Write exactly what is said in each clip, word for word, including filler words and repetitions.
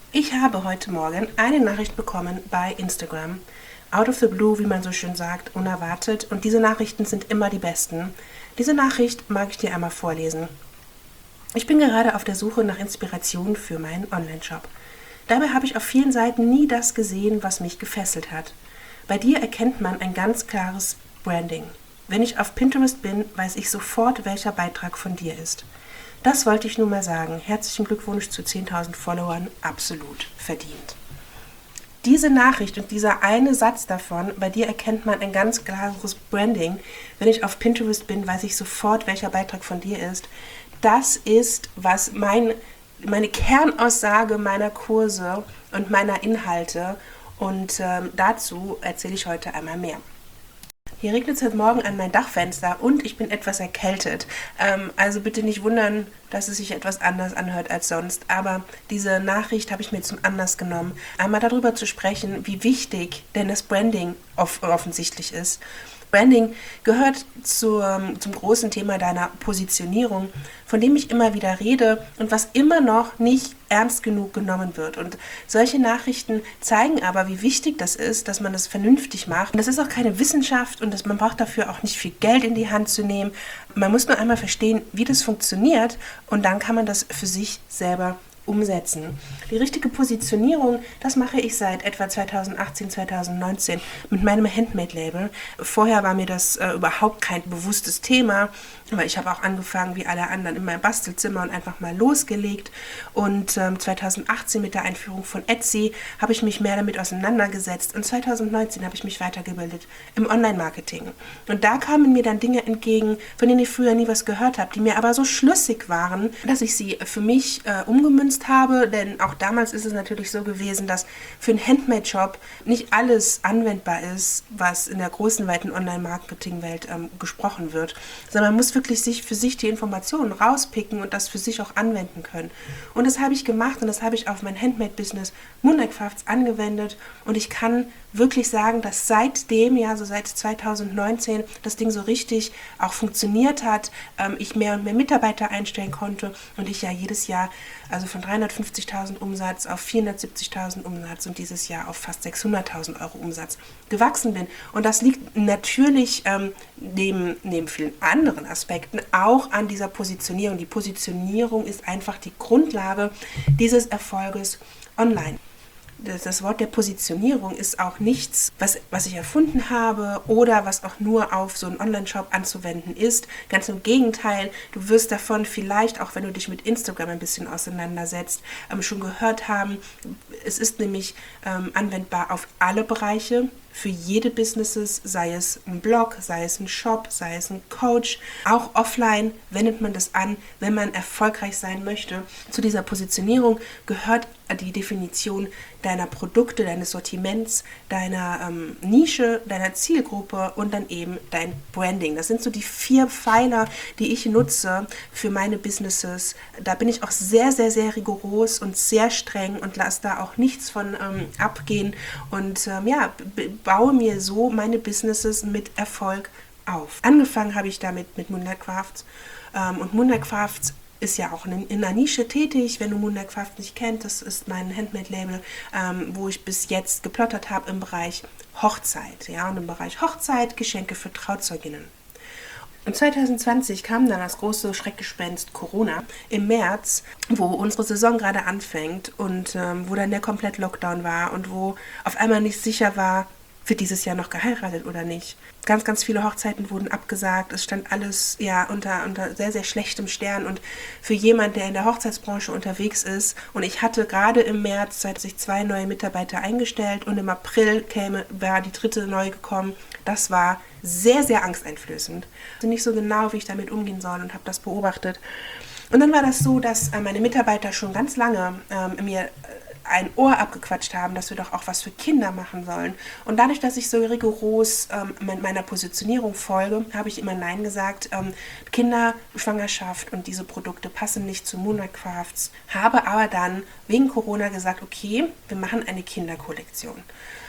Ich habe heute Morgen eine Nachricht bekommen bei Instagram. Out of the blue, wie man so schön sagt, unerwartet. Und diese Nachrichten sind immer die besten. Diese Nachricht mag ich dir einmal vorlesen. Ich bin gerade auf der Suche nach Inspiration für meinen Online-Shop. Dabei habe ich auf vielen Seiten nie das gesehen, was mich gefesselt hat. Bei dir erkennt man ein ganz klares Branding. Wenn ich auf Pinterest bin, weiß ich sofort, welcher Beitrag von dir ist. Das wollte ich nur mal sagen. Herzlichen Glückwunsch zu zehntausend Followern. Absolut verdient. Diese Nachricht und dieser eine Satz davon, bei dir erkennt man ein ganz klares Branding. Wenn ich auf Pinterest bin, weiß ich sofort, welcher Beitrag von dir ist. Das ist, was mein, meine Kernaussage meiner Kurse und meiner Inhalte. Und ähm, dazu erzähle ich heute einmal mehr. Hier regnet es heute Morgen an mein Dachfenster und ich bin etwas erkältet. Ähm, also bitte nicht wundern, dass es sich etwas anders anhört als sonst. Aber diese Nachricht habe ich mir zum Anlass genommen, einmal darüber zu sprechen, wie wichtig denn das Branding off- offensichtlich ist. Branding gehört zur, zum großen Thema deiner Positionierung, von dem ich immer wieder rede und was immer noch nicht ernst genug genommen wird. Und solche Nachrichten zeigen aber, wie wichtig das ist, dass man das vernünftig macht. Und das ist auch keine Wissenschaft und das, man braucht dafür auch nicht viel Geld in die Hand zu nehmen. Man muss nur einmal verstehen, wie das funktioniert und dann kann man das für sich selber umsetzen. Die richtige Positionierung, das mache ich seit etwa zweitausendachtzehn, zweitausendneunzehn mit meinem Handmade-Label. Vorher war mir das äh, überhaupt kein bewusstes Thema, aber ich habe auch angefangen, wie alle anderen, in meinem Bastelzimmer und einfach mal losgelegt. Und ähm, zweitausendachtzehn mit der Einführung von Etsy habe ich mich mehr damit auseinandergesetzt und zweitausendneunzehn habe ich mich weitergebildet im Online-Marketing. Und da kamen mir dann Dinge entgegen, von denen ich früher nie was gehört habe, die mir aber so schlüssig waren, dass ich sie für mich äh, umgemünzt habe, denn auch damals ist es natürlich so gewesen, dass für einen Handmade-Shop nicht alles anwendbar ist, was in der großen, weiten Online-Marketing-Welt ähm, gesprochen wird, sondern man muss wirklich sich für sich die Informationen rauspicken und das für sich auch anwenden können. Und das habe ich gemacht und das habe ich auf mein Handmade-Business Moonlight Crafts angewendet und ich kann wirklich sagen, dass seitdem, ja, so seit zweitausendneunzehn, das Ding so richtig auch funktioniert hat, ähm, ich mehr und mehr Mitarbeiter einstellen konnte und ich ja jedes Jahr also von dreihundertfünfzigtausend Umsatz auf vierhundertsiebzigtausend Umsatz und dieses Jahr auf fast sechshunderttausend Euro Umsatz gewachsen bin. Und das liegt natürlich ähm, neben, neben vielen anderen Aspekten auch an dieser Positionierung. Die Positionierung ist einfach die Grundlage dieses Erfolges online. Das Wort der Positionierung ist auch nichts, was, was ich erfunden habe oder was auch nur auf so einen Online-Shop anzuwenden ist. Ganz im Gegenteil, du wirst davon vielleicht, auch wenn du dich mit Instagram ein bisschen auseinandersetzt, ähm, schon gehört haben. Es ist nämlich ähm, anwendbar auf alle Bereiche, für jede Businesses, sei es ein Blog, sei es ein Shop, sei es ein Coach. Auch offline wendet man das an, wenn man erfolgreich sein möchte. Zu dieser Positionierung gehört die Definition deiner Produkte, deines Sortiments, deiner ähm, Nische, deiner Zielgruppe und dann eben dein Branding. Das sind so die vier Pfeiler, die ich nutze für meine Businesses. Da bin ich auch sehr, sehr, sehr rigoros und sehr streng und lasse da auch nichts von ähm, abgehen und ähm, ja, b- baue mir so meine Businesses mit Erfolg auf. Angefangen habe ich damit mit Moonlight Crafts ähm, und Moonlight Crafts ist ja auch in, in einer Nische tätig, wenn du Moonlight Craft nicht kennst, das ist mein Handmade-Label, ähm, wo ich bis jetzt geplottert habe im Bereich Hochzeit, ja, und im Bereich Hochzeit, Geschenke für Trauzeuginnen. Und zwanzig zwanzig kam dann das große Schreckgespenst Corona im März, wo unsere Saison gerade anfängt und ähm, wo dann der komplett Lockdown war und wo auf einmal nicht sicher war, wird dieses Jahr noch geheiratet oder nicht. Ganz, ganz viele Hochzeiten wurden abgesagt. Es stand alles ja unter, unter sehr, sehr schlechtem Stern. Und für jemand, der in der Hochzeitsbranche unterwegs ist, und ich hatte gerade im März zweitausendzwei neue Mitarbeiter eingestellt und im April käme, war die dritte neu gekommen. Das war sehr, sehr angsteinflößend. Also nicht so genau, wie ich damit umgehen soll und habe das beobachtet. Und dann war das so, dass äh, meine Mitarbeiter schon ganz lange ähm, mir äh, ein Ohr abgequatscht haben, dass wir doch auch was für Kinder machen sollen. Und dadurch, dass ich so rigoros ähm, meiner Positionierung folge, habe ich immer Nein gesagt. Ähm, Kinder, Schwangerschaft und diese Produkte passen nicht zu Moonlight Crafts. Habe aber dann wegen Corona gesagt, okay, wir machen eine Kinderkollektion.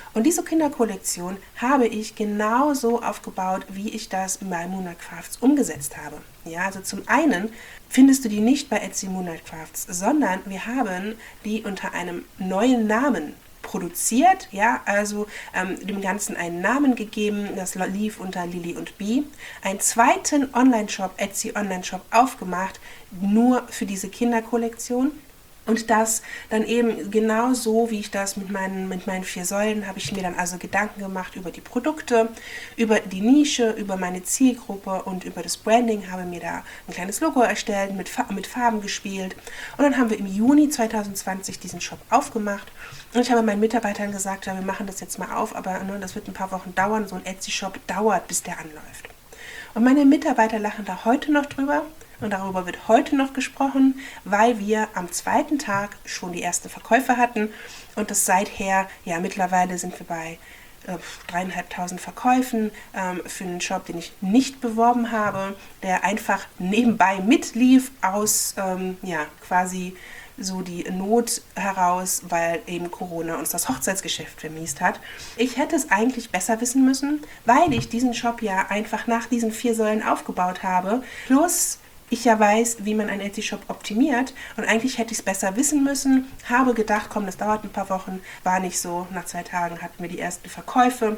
Und diese Kinderkollektion habe ich genauso aufgebaut, wie ich das bei Moonlight Crafts umgesetzt habe. Ja, also zum einen findest du die nicht bei Etsy Moonlight Crafts, sondern wir haben die unter einem neuen Namen produziert, ja, also ähm, dem Ganzen einen Namen gegeben, das lief unter Lily und Bee, einen zweiten Online-Shop, Etsy Online-Shop aufgemacht, nur für diese Kinderkollektion. Und das dann eben genau so, wie ich das mit meinen, mit meinen vier Säulen, habe ich mir dann also Gedanken gemacht über die Produkte, über die Nische, über meine Zielgruppe und über das Branding, habe mir da ein kleines Logo erstellt, mit, mit Farben gespielt. Und dann haben wir im Juni zwanzig zwanzig diesen Shop aufgemacht. Und ich habe meinen Mitarbeitern gesagt, ja, wir machen das jetzt mal auf, aber ne, das wird ein paar Wochen dauern. So ein Etsy-Shop dauert, bis der anläuft. Und meine Mitarbeiter lachen da heute noch drüber. Und darüber wird heute noch gesprochen, weil wir am zweiten Tag schon die ersten Verkäufe hatten und das seither, ja mittlerweile sind wir bei äh, dreieinhalbtausend Verkäufen ähm, für einen Shop, den ich nicht beworben habe, der einfach nebenbei mitlief aus, ähm, ja quasi so die Not heraus, weil eben Corona uns das Hochzeitsgeschäft vermiest hat. Ich hätte es eigentlich besser wissen müssen, weil ich diesen Shop ja einfach nach diesen vier Säulen aufgebaut habe, plus ich ja weiß, wie man einen Etsy-Shop optimiert und eigentlich hätte ich es besser wissen müssen, habe gedacht, komm, das dauert ein paar Wochen, war nicht so, nach zwei Tagen hatten wir die ersten Verkäufe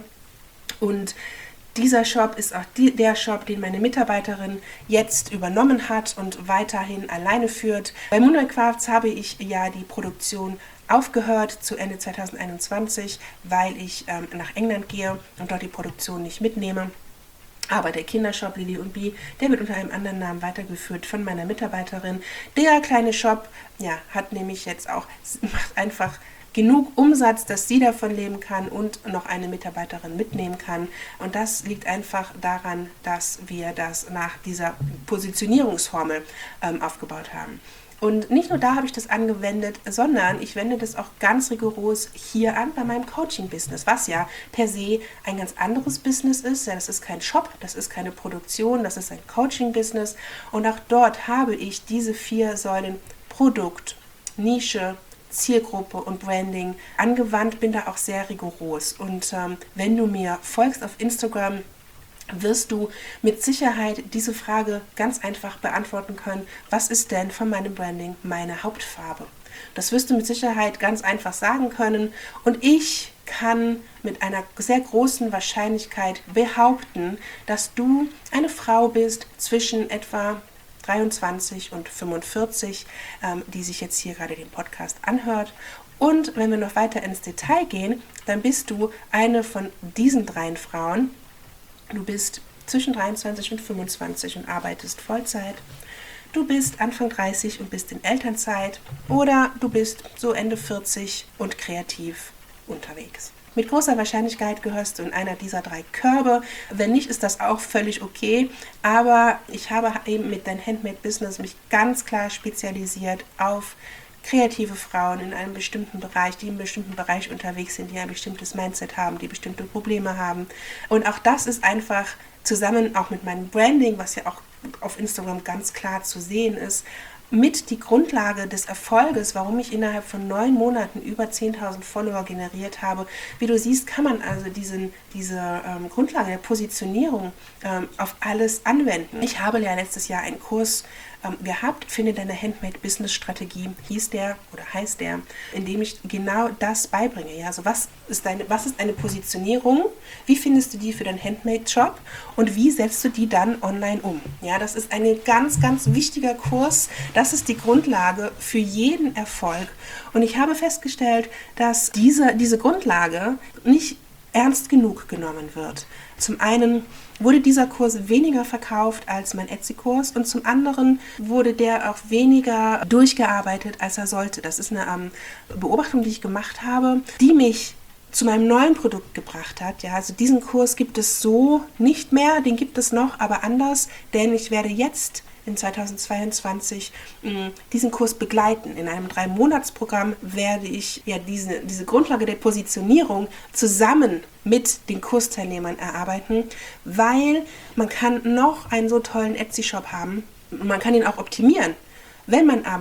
und dieser Shop ist auch die, der Shop, den meine Mitarbeiterin jetzt übernommen hat und weiterhin alleine führt. Bei Moonlight Crafts habe ich ja die Produktion aufgehört zu Ende zwanzig einundzwanzig, weil ich ähm, nach England gehe und dort die Produktion nicht mitnehme. Aber der Kindershop Lily und Bee, der wird unter einem anderen Namen weitergeführt von meiner Mitarbeiterin. Der kleine Shop, ja, hat nämlich jetzt auch, macht einfach genug Umsatz, dass sie davon leben kann und noch eine Mitarbeiterin mitnehmen kann. Und das liegt einfach daran, dass wir das nach dieser Positionierungsformel ähm, aufgebaut haben. Und nicht nur da habe ich das angewendet, sondern ich wende das auch ganz rigoros hier an bei meinem Coaching-Business, was ja per se ein ganz anderes Business ist. Ja, das ist kein Shop, das ist keine Produktion, das ist ein Coaching-Business. Und auch dort habe ich diese vier Säulen Produkt, Nische, Zielgruppe und Branding angewandt, bin da auch sehr rigoros. Und ähm, wenn du mir folgst auf Instagram, wirst du mit Sicherheit diese Frage ganz einfach beantworten können. Was ist denn von meinem Branding meine Hauptfarbe? Das wirst du mit Sicherheit ganz einfach sagen können. Und ich kann mit einer sehr großen Wahrscheinlichkeit behaupten, dass du eine Frau bist zwischen etwa dreiundzwanzig und fünfundvierzig, ähm, die sich jetzt hier gerade den Podcast anhört. Und wenn wir noch weiter ins Detail gehen, dann bist du eine von diesen dreien Frauen. Du bist zwischen dreiundzwanzig und fünfundzwanzig und arbeitest Vollzeit. Du bist Anfang dreißig und bist in Elternzeit. Oder du bist so Ende vierzig und kreativ unterwegs. Mit großer Wahrscheinlichkeit gehörst du in einer dieser drei Körbe. Wenn nicht, ist das auch völlig okay. Aber ich habe eben mit deinem Handmade-Business mich ganz klar spezialisiert auf kreative Frauen in einem bestimmten Bereich, die in einem bestimmten Bereich unterwegs sind, die ein bestimmtes Mindset haben, die bestimmte Probleme haben. Und auch das ist einfach zusammen auch mit meinem Branding, was ja auch auf Instagram ganz klar zu sehen ist, mit die Grundlage des Erfolges, warum ich innerhalb von neun Monaten über zehntausend Follower generiert habe. Wie du siehst, kann man also diesen, diese ähm, Grundlage der Positionierung ähm, auf alles anwenden. Ich habe ja letztes Jahr einen Kurs ähm, gehabt, Finde deine Handmade-Business-Strategie, hieß der oder heißt der, in dem ich genau das beibringe. Ja? Also was ist, deine, was ist eine Positionierung? Wie findest du die für deinen Handmade-Shop? Und wie setzt du die dann online um? Ja, das ist ein ganz, ganz wichtiger Kurs. Das ist die Grundlage für jeden Erfolg. Und ich habe festgestellt, dass diese, diese Grundlage nicht ernst genug genommen wird. Zum einen wurde dieser Kurs weniger verkauft als mein Etsy-Kurs und zum anderen wurde der auch weniger durchgearbeitet, als er sollte. Das ist eine ähm, Beobachtung, die ich gemacht habe, die mich zu meinem neuen Produkt gebracht hat. Ja, also diesen Kurs gibt es so nicht mehr, den gibt es noch, aber anders, denn ich werde jetzt in zweitausendzweiundzwanzig mh, diesen Kurs begleiten. In einem drei-Monats-Programm werde ich ja diese, diese Grundlage der Positionierung zusammen mit den Kursteilnehmern erarbeiten, weil man kann noch einen so tollen Etsy-Shop haben und man kann ihn auch optimieren. Wenn man aber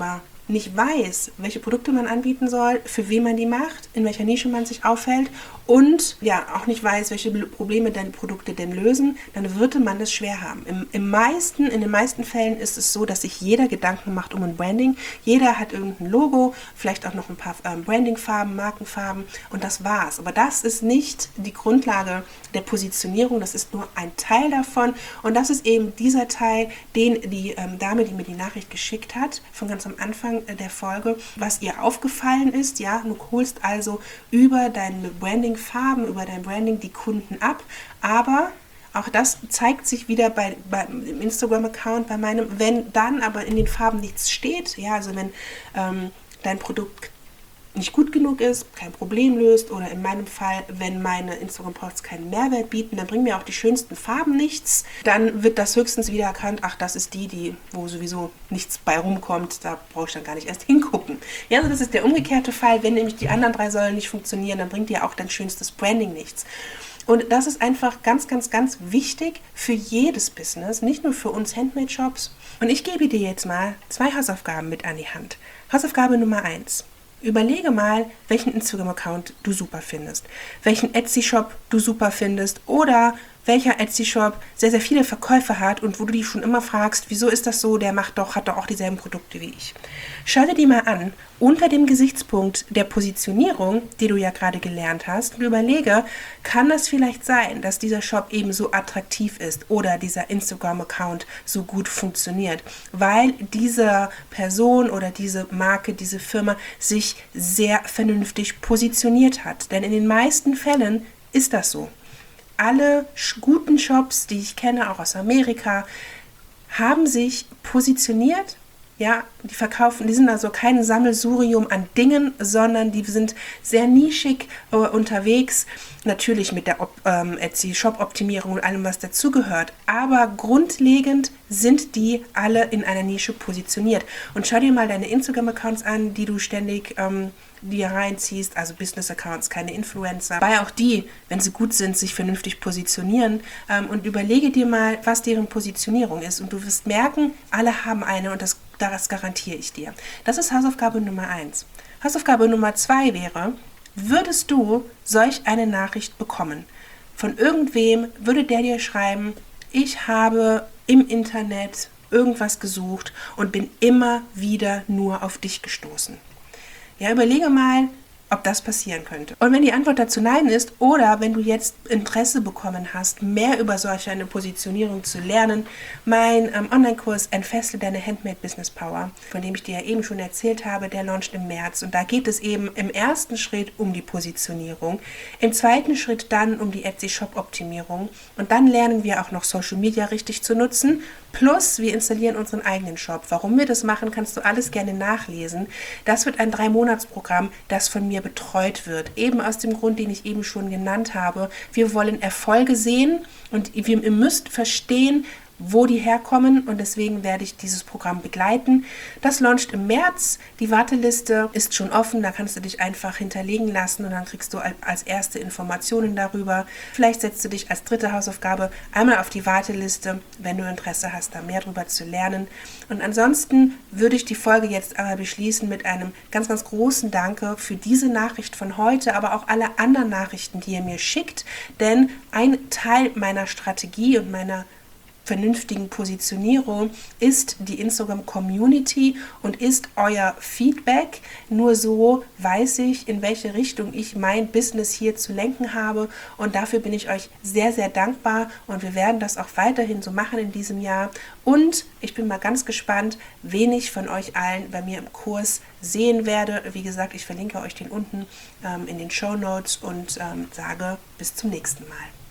nicht weiß, welche Produkte man anbieten soll, für wen man die macht, in welcher Nische man sich aufhält und ja auch nicht weiß, welche Probleme deine Produkte denn lösen, dann würde man das schwer haben. Im, im meisten, in den meisten Fällen ist es so, dass sich jeder Gedanken macht um ein Branding. Jeder hat irgendein Logo, vielleicht auch noch ein paar ähm, Brandingfarben, Markenfarben und das war's. Aber das ist nicht die Grundlage der Positionierung, das ist nur ein Teil davon und das ist eben dieser Teil, den die ähm, Dame, die mir die Nachricht geschickt hat, von ganz am Anfang äh, der Folge, was ihr aufgefallen ist. Ja, du holst also über deine Brandingfarben, über dein Branding die Kunden ab, aber auch das zeigt sich wieder bei, bei im Instagram-Account, bei meinem, wenn dann aber in den Farben nichts steht, ja, also wenn ähm, dein Produkt nicht gut genug ist, kein Problem löst oder in meinem Fall, wenn meine Instagram-Posts keinen Mehrwert bieten, dann bringen mir auch die schönsten Farben nichts. Dann wird das höchstens wieder erkannt, ach, das ist die, die, wo sowieso nichts bei rumkommt, da brauche ich dann gar nicht erst hingucken. Ja, also das ist der umgekehrte Fall, wenn nämlich die anderen drei Säulen nicht funktionieren, dann bringt dir auch dein schönstes Branding nichts. Und das ist einfach ganz, ganz, ganz wichtig für jedes Business, nicht nur für uns Handmade-Shops. Und ich gebe dir jetzt mal zwei Hausaufgaben mit an die Hand. Hausaufgabe Nummer eins. Überlege mal, welchen Instagram-Account du super findest, welchen Etsy-Shop du super findest oder welcher Etsy-Shop sehr, sehr viele Verkäufe hat und wo du dich schon immer fragst, wieso ist das so, der macht doch, hat doch auch dieselben Produkte wie ich. Schau dir die mal an, unter dem Gesichtspunkt der Positionierung, die du ja gerade gelernt hast, und überlege, kann das vielleicht sein, dass dieser Shop eben so attraktiv ist oder dieser Instagram-Account so gut funktioniert, weil diese Person oder diese Marke, diese Firma sich sehr vernünftig positioniert hat. Denn in den meisten Fällen ist das so. Alle guten Shops, die ich kenne, auch aus Amerika, haben sich positioniert. Ja, die verkaufen, die sind also kein Sammelsurium an Dingen, sondern die sind sehr nischig äh, unterwegs. Natürlich mit der ähm, Etsy-Shop-Optimierung und allem, was dazugehört. Aber grundlegend sind die alle in einer Nische positioniert. Und schau dir mal deine Instagram-Accounts an, die du ständig ähm, dir reinziehst, also Business-Accounts, keine Influencer, weil auch die, wenn sie gut sind, sich vernünftig positionieren ähm, und überlege dir mal, was deren Positionierung ist und du wirst merken, alle haben eine und das, das garantiere ich dir. Das ist Hausaufgabe Nummer eins. Hausaufgabe Nummer zwei wäre, würdest du solch eine Nachricht bekommen? Von irgendwem würde der dir schreiben, ich habe im Internet irgendwas gesucht und bin immer wieder nur auf dich gestoßen. Ja, überlege mal, ob das passieren könnte. Und wenn die Antwort dazu nein ist oder wenn du jetzt Interesse bekommen hast, mehr über solch eine Positionierung zu lernen, mein ähm, Online-Kurs Entfessle deine Handmade Business Power, von dem ich dir ja eben schon erzählt habe, der launcht im März. Und da geht es eben im ersten Schritt um die Positionierung, im zweiten Schritt dann um die Etsy-Shop-Optimierung und dann lernen wir auch noch Social Media richtig zu nutzen. Plus, wir installieren unseren eigenen Shop. Warum wir das machen, kannst du alles gerne nachlesen. Das wird ein Drei-Monats-Programm, das von mir betreut wird. Eben aus dem Grund, den ich eben schon genannt habe. Wir wollen Erfolge sehen und wir, ihr müsst verstehen, wo die herkommen und deswegen werde ich dieses Programm begleiten. Das launcht im März, die Warteliste ist schon offen, da kannst du dich einfach hinterlegen lassen und dann kriegst du als erste Informationen darüber. Vielleicht setzt du dich als dritte Hausaufgabe einmal auf die Warteliste, wenn du Interesse hast, da mehr darüber zu lernen. Und ansonsten würde ich die Folge jetzt einmal beschließen mit einem ganz, ganz großen Danke für diese Nachricht von heute, aber auch alle anderen Nachrichten, die ihr mir schickt, denn ein Teil meiner Strategie und meiner vernünftigen Positionierung ist die Instagram-Community und ist euer Feedback. Nur so weiß ich, in welche Richtung ich mein Business hier zu lenken habe und dafür bin ich euch sehr, sehr dankbar und wir werden das auch weiterhin so machen in diesem Jahr und ich bin mal ganz gespannt, wen ich von euch allen bei mir im Kurs sehen werde. Wie gesagt, ich verlinke euch den unten ähm, in den Shownotes und ähm, sage bis zum nächsten Mal.